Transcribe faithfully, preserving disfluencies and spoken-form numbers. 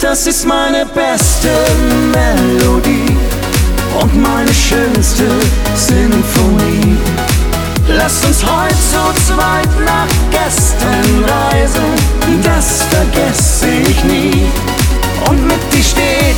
das ist meine beste Melodie und meine schönste Sinfonie. Lasst uns heute zu zweit nach gestern reisen, das vergesse ich nie. Und mit dir steht